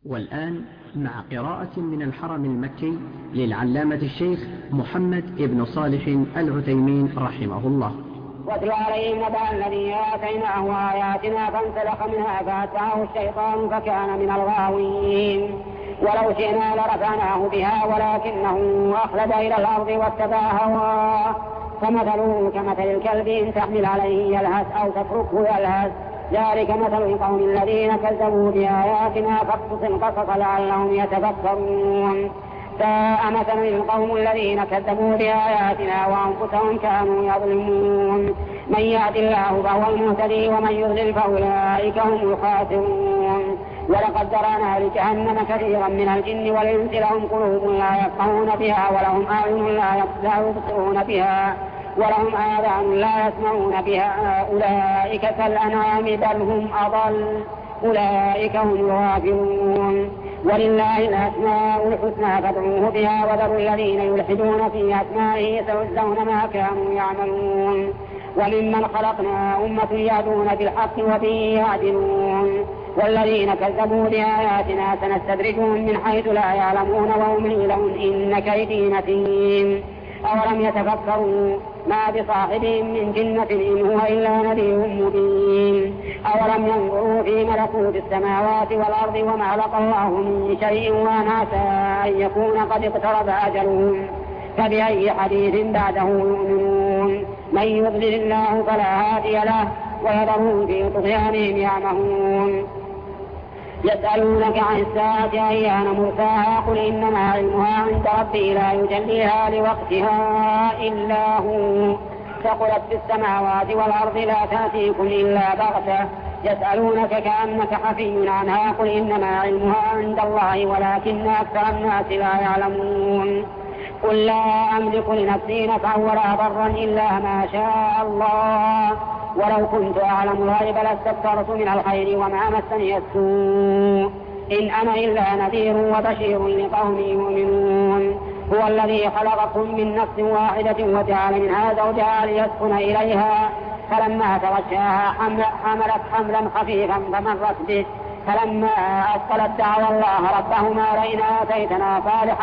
والآن مع قراءة من الحرم المكي للعلامة الشيخ محمد ابن صالح العثيمين رحمه الله. واتل عليهم نبأ الذي آتيناه آياتنا فانسلخ منها فأتبعه الشيطان فكان من الغاوين. ولو شئنا لرفعناه بها ولكنه أخلد إلى الأرض واتبع هواه فمثله كمثل الكلب إن تحمل عليه يلهث أو تتركه يلهث ذلك مثل القوم الذين كذبوا بآياتنا فاقصص القصص لعلهم يتفكرون. ساء مثل القوم الذين كذبوا بآياتنا وأنفسهم كانوا يظلمون. من يهد الله فهو المهتدي ومن يضلل فأولئك هم الخاسرون. ولقد ذرأنا لجهنم كثيرا من الجن والإنس لهم قلوب لا يفقهون بها ولهم أعين لا يبصرون بها ولهم آذان لا يسمعون بها أولئك كالأنعام بل هم أضل أولئك هم الغافلون. ولله الأسماء الحسنى فادعوه بها وذروا الذين يلحدون في أسمائه سيجزون ما كانوا يعملون. وممن خلقنا أمة يهدون بالحق وبه يعدلون. والذين كذبوا بآياتنا سنستدرجهم من حيث لا يعلمون وأملي لهم إن كيدي متين. أولم يتفكروا ما بصاحبهم من جنة إن هو إلا نذير مبين. أولم ينظروا في ملكوت السماوات والأرض وما خلق الله من شيء وعسى أن يكون قد اقترب أجلهم فبأي حديث بعده يؤمنون. من يضلل الله فلا هادي له ويذرهم في طغيانهم يعمهون. يسألونك عن الساعة أيان مرساها قل إنما علمها عند ربي لا يجليها لوقتها إلا هو ثقلت في السماوات والأرض لا تأتيكم إلا بغتة يسألونك كأنك حفي عنها قل إنما علمها عند الله ولكن أكثر الناس لا يعلمون. قل لا أملك لنفسي نفعا ولا ضرا إلا ما شاء الله ولو كنت أعلم الغيب لاستكثرت من الخير وما مسني السوء إن أنا إلا نذير وبشير لقوم يؤمنون. هو الذي خلقكم من نفس واحدة وجعل منها زوجها ليسكن إليها فلما تغشاها حملت حملا خفيفا فمرت به فلما أثقلت دعوا الله ربهما لئن آتيتنا صالحا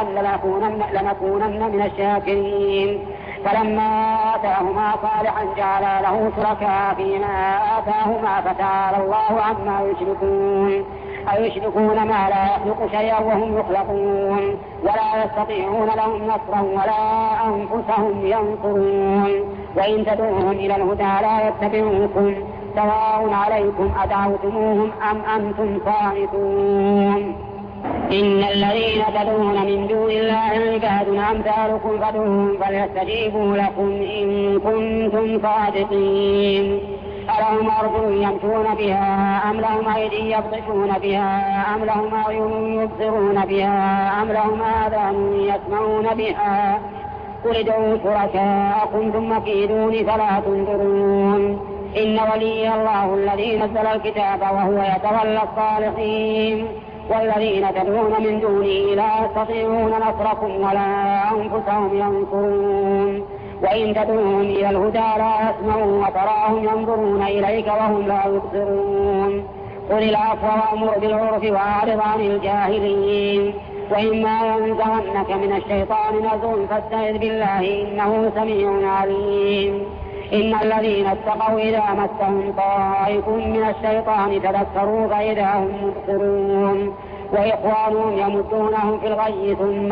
لنكونن من الشاكرين. فلما آتاهما صالحا جعلا له شركاء فيما آتاهما فتعالى الله عما يشركون. أيشركون ما لا يخلق شيئا وهم يخلقون ولا يستطيعون لهم نصرا ولا أنفسهم ينصرون. وإن تدعوهم إلى الهدى لا يتبعوكم سواء عليكم أدعوتموهم أم أنتم صامتون. إن الذين تدعون من دون الله عباد أمثالكم فادعوهم فليستجيبوا لكم إن كنتم صادقين. ألهم أرجل يمشون بها أم لهم أيدي يبطشون بها أم لهم أعين يبصرون بها أم لهم آذان يسمعون بها قل ادعوا شركاءكم ثم كيدون فلا تنظرون. إن ولي الله الذي نزل الكتاب وهو يتولى الصالحين. والذين تدعون من دونه لا يستطيعون نصركم ولا أنفسهم ينصرون. وإن تدعوهم إلى الهدى لا يسمعون وتراهم ينظرون إليك وهم لا يبصرون. قل العفو وأمر بالعرف وأعرض عن الجاهلين. وإما ينزغنك من الشيطان نزغ فاستعذ بالله إنه سميع عليم. إن الذين اتقوا إذا مسهم طائف من الشيطان تذكروا فإذا هم مبصرون. وإخوانهم يمدونهم في الغي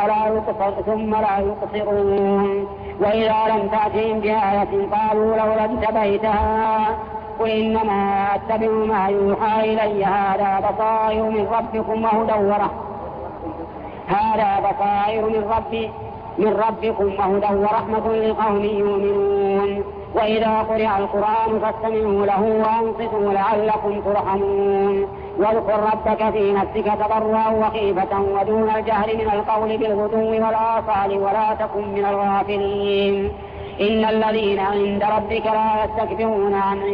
ثم لا يقصرون. وإذا لم تأتهم بآية قالوا لولا اجتبيتها قل إنما أتبع ما يوحى إلي هذا بصائر من ربكم وهدى وهدى ورحمة لقوم يؤمنون. وإذا قرئ القرآن فاستمعوا له وأنصتوا لعلكم ترحمون. واذكر ربك في نفسك تضرعا وخيفة ودون الجهر من القول بالغدو والآصال ولا تكن من الغافلين. إن الذين عند ربك لا يستكبرون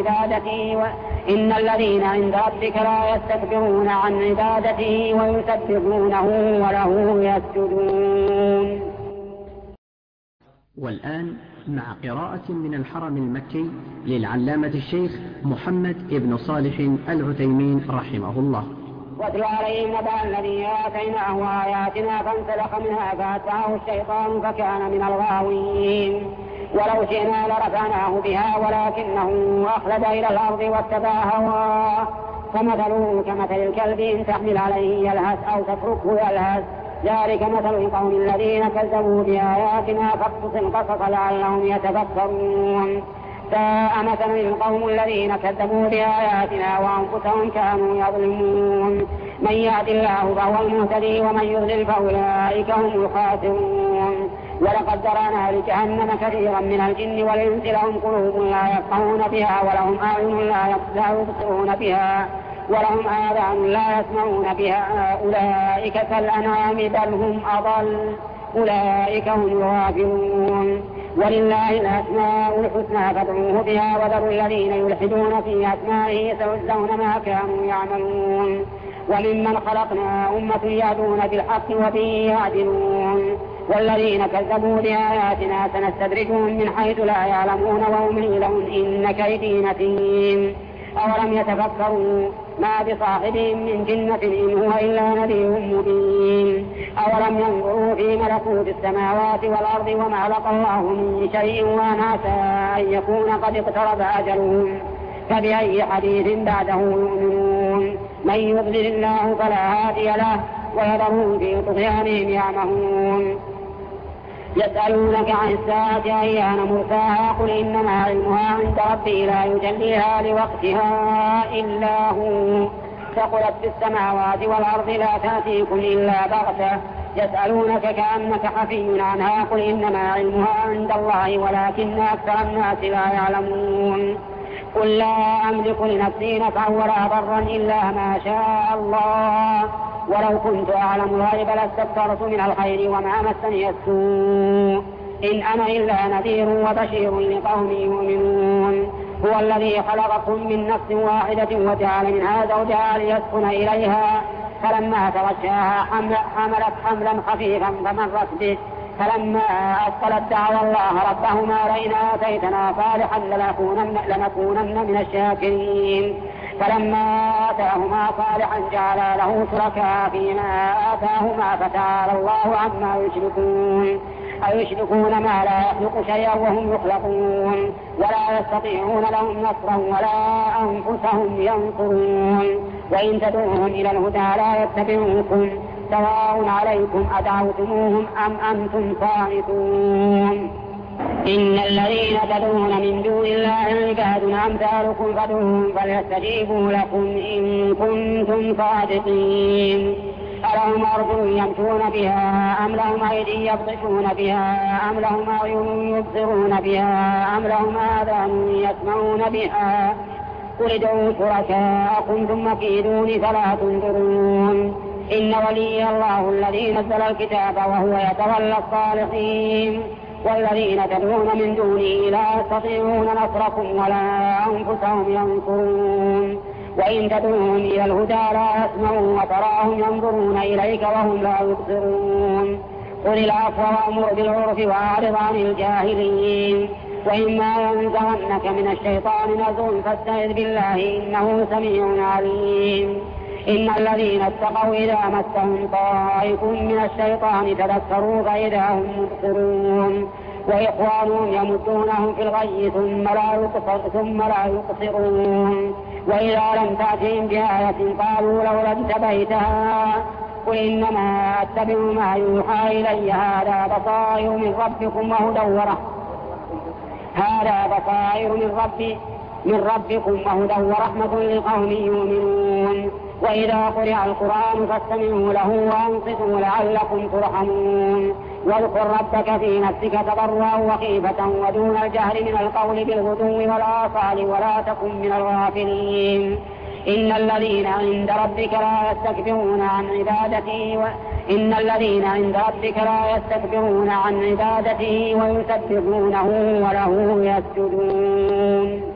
عن عبادته ويسبحونه وله يسجدون. والآن مع قراءة من الحرم المكي للعلامة الشيخ محمد ابن صالح العثيمين رحمه الله. واتل عليهم نبأ الذي آتيناه آياتنا فانسلخ منها فأتبعه الشيطان فكان من الغاوين ولو شئنا لرفعناه بها ولكنه أخلد إلى الأرض واتبع هواه فمثله كمثل الكلب إن تحمل عليه يلهث أو تتركه يلهث ذلك مثل القوم الذين كذبوا بآياتنا فاقصص القصص لعلهم يتفكرون ساء مثل القوم الذين كذبوا بآياتنا وأنفسهم كانوا يظلمون من يهد الله فهو المهتدي ومن يضلل فأولئك هم الخاسرون ولقد ذرأنا لجهنم كثيرا من الجن والإنس لهم قلوب لا يفقهون بها ولهم أعين لا يبصرون بها ولهم آذان لا يسمعون بها أولئك كالأنعام بل هم أضل أولئك هم الغافلون ولله الأسماء الحسنى فادعوه بها وذروا الذين يلحدون في أسمائه سيجزون ما كانوا يعملون وممن خلقنا أمة يهدون بالحق وبه يعدلون والذين كذبوا بآياتنا سنستدرجهم من حيث لا يعلمون وأملي لهم إن كيدي متين أولم يتفكروا ما بصاحبهم من جنة إن هو إلا نذير مبين أولم ينظروا في ملكوت السماوات والأرض وما خلق الله من شيء وعسى أن يكون قد اقترب أجلهم فبأي حديث بعده يؤمنون من يضلل الله فلا هادي له ويذرهم في طغيانهم يعمهون يسألونك عن الساعة أيان مرساها قل إنما علمها عند ربي لا يجليها لوقتها إلا هو ثقلت في السماوات والأرض لا تأتيكم إلا بغتة يسألونك كأنك حفي عنها قل إنما علمها عند الله ولكن أكثر الناس لا يعلمون قل لا أملك لنفسي نفعا ولا ضرا إلا ما شاء الله ولو كنت أعلم الغيب لاستكثرت من الخير وما مسني السوء إن أنا إلا نذير وبشير لقوم يؤمنون هو الذي خلقكم من نفس واحدة وجعل منها زوجها ليسكن إليها فلما تغشاها حملت حملا خفيفا فمرت به فلما أثقلت دعوا الله ربهما لئن آتيتنا صالحا لنكونن من الشاكرين فلما آتاهما صالحا جعلا له شركاء فيما آتاهما فتعالى الله عما يشركون أيشركون ما لا يخلق شيئا وهم يخلقون ولا يستطيعون لهم نصرا ولا أنفسهم ينصرون وإن تدعوهم إلى الهدى لا يتبعوكم سواء عليكم أدعوتموهم أم أنتم صامتون إن الذين تدعون من دون الله عباد أمثالكم فادعوهم فليستجيبوا لكم إن كنتم صادقين ألهم أرجل يمشون بها أم لهم أيدي يبطشون بها أم لهم أعين يبصرون بها أم لهم آذان يسمعون بها قل ادعوا شركاءكم ثم كيدوني فلا تنظرون إن ولي الله الذي نزل الكتاب وهو يتولى الصالحين والذين تدعون من دونه لا يستطيعون نصركم ولا أنفسهم ينصرون وإن تدعوهم إلى الهدى لا يسمعون وتراهم ينظرون إليك وهم لا يبصرون قل العفو وأمر بالعرف وأعرض عن الجاهلين وإما ينزغنك من الشيطان نزغ فاستعذ بالله إنه سميع عليم إن الذين اتقوا إذا مسهم طائف من الشيطان تذكروا فإذا هم مبصرون وإخوانهم يمدونهم في الغي ثم لا يقصرون وإذا لم تأتهم بآية قالوا لولا اجتبيتها قل إنما أتبع ما يوحى إلي هذا بصائر من ربكم وهدى وهدى ورحمة لقوم يؤمنون وإذا قرئ القرآن فاستمعوا له وأنصتوا لعلكم ترحمون واذكر ربك في نفسك تضرعا وخيفة ودون الجهر من القول بالغدو والآصال ولا تكن من الغافلين إن الذين عند ربك لا يستكبرون عن عبادته ويسبحونه وله يسجدون.